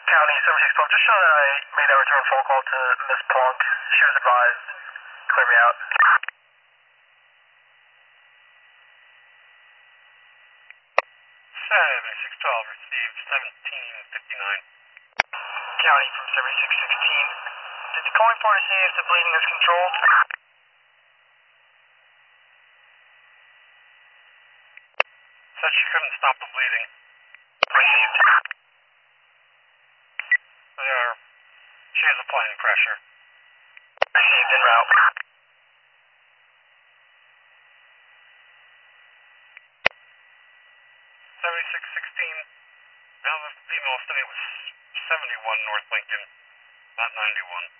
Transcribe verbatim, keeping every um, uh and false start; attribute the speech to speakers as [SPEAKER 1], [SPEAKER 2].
[SPEAKER 1] County seven six twelve, just show that I made that return phone call to Miss Plunk. She was advised, clear me out.
[SPEAKER 2] seven six twelve, received seventeen fifty-nine.
[SPEAKER 1] County from seven six sixteen. Did the calling party see if the bleeding is controlled?
[SPEAKER 2] Said she couldn't stop the bleeding.
[SPEAKER 1] Received.
[SPEAKER 2] They are, she is applying pressure.
[SPEAKER 1] Received en route.
[SPEAKER 2] seventy-six sixteen. Now the female estimate was seventy-one North Lincoln, not ninety-one.